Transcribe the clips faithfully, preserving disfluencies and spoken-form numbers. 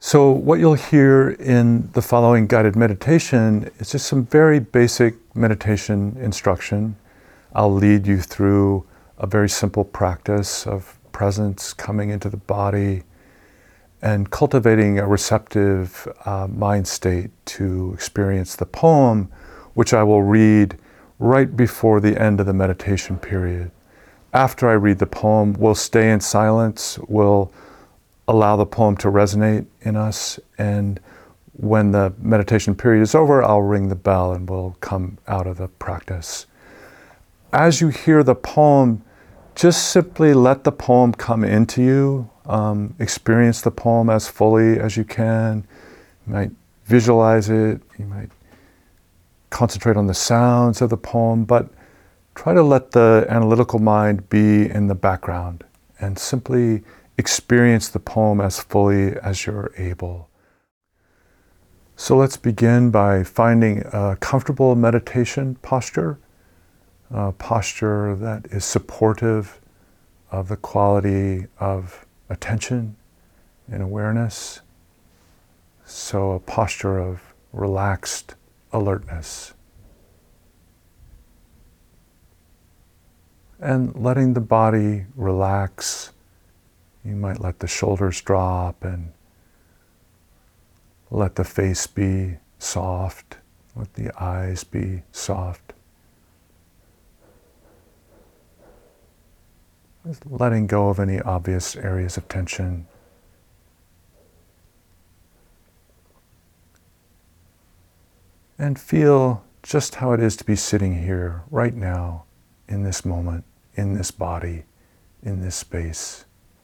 So what you'll hear in the following guided meditation is just some very basic meditation instruction. I'll lead you through a very simple practice of presence coming into the body and cultivating a receptive uh, mind state to experience the poem, which I will read right before the end of the meditation period. After I read the poem, we'll stay in silence, we'll allow the poem to resonate in us, and when the meditation period is over, I'll ring the bell and we'll come out of the practice. As you hear the poem, just simply let the poem come into you. Um, experience the poem as fully as you can. You might visualize it, you might concentrate on the sounds of the poem, but try to let the analytical mind be in the background and simply experience the poem as fully as you're able. So let's begin by finding a comfortable meditation posture, a posture that is supportive of the quality of attention and awareness. So a posture of relaxed alertness. And letting the body relax. You might let the shoulders drop and let the face be soft, let the eyes be soft. Just letting go of any obvious areas of tension. And feel just how it is to be sitting here right now, in this moment, in this body, in this space.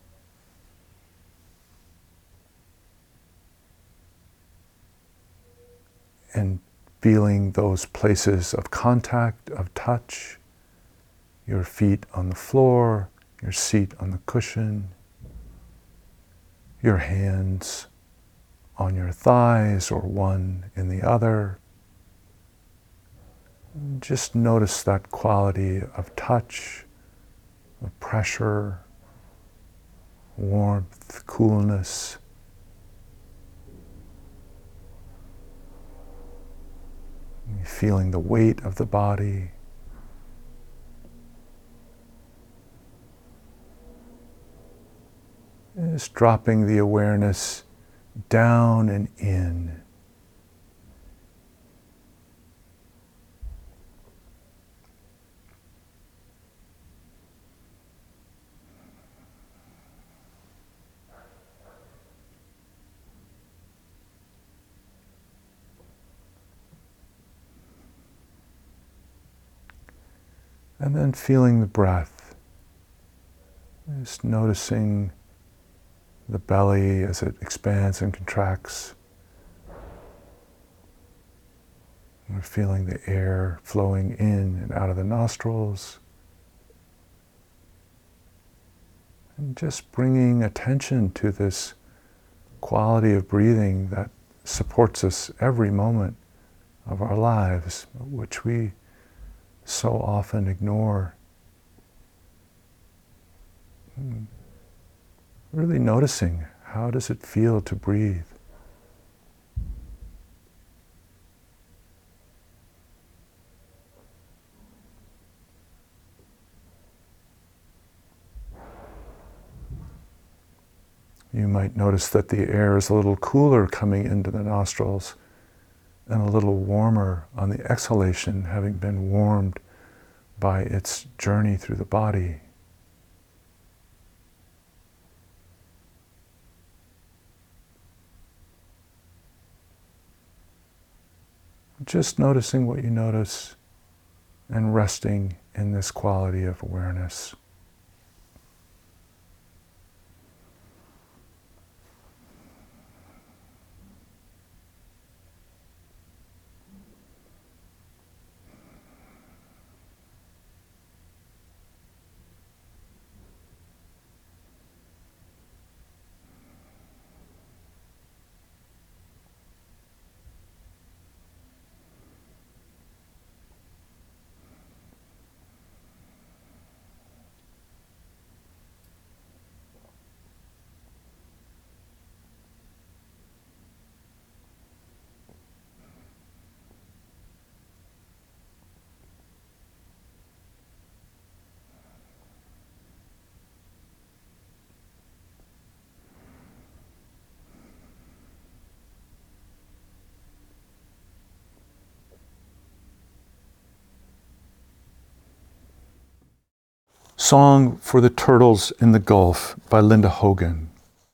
And feeling those places of contact, of touch, your feet on the floor, your seat on the cushion, your hands on your thighs or one in the other. Just notice that quality of touch, of pressure, warmth, coolness. Feeling the weight of the body. Just dropping the awareness down and in. And then feeling the breath. Just noticing the belly as it expands and contracts. We're feeling the air flowing in and out of the nostrils. And just bringing attention to this quality of breathing that supports us every moment of our lives, which we so often ignore. Really noticing, how does it feel to breathe? You might notice that the air is a little cooler coming into the nostrils and a little warmer on the exhalation, having been warmed by its journey through the body. Just noticing what you notice and resting in this quality of awareness. Song for the Turtles in the Gulf by Linda Hogan.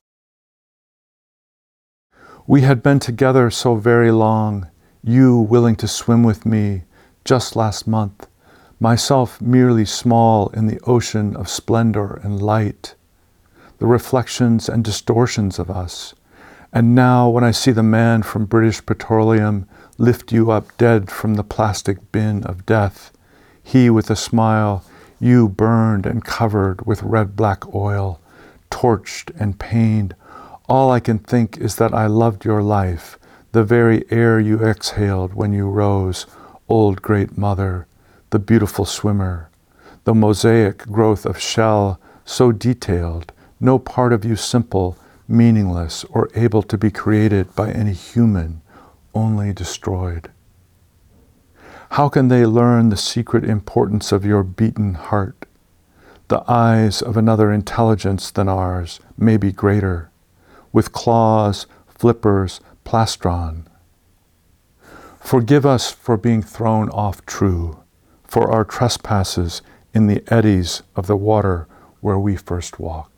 We had been together so very long, you willing to swim with me just last month, myself merely small in the ocean of splendor and light, the reflections and distortions of us. And now when I see the man from British Petroleum lift you up dead from the plastic bin of death, he with a smile, you burned and covered with red-black oil, torched and pained, all I can think is that I loved your life, the very air you exhaled when you rose, old great mother, the beautiful swimmer, the mosaic growth of shell so detailed, no part of you simple, meaningless, or able to be created by any human, only destroyed. How can they learn the secret importance of your beaten heart? The eyes of another intelligence than ours, maybe greater, with claws, flippers, plastron. Forgive us for being thrown off true, for our trespasses in the eddies of the water where we first walked.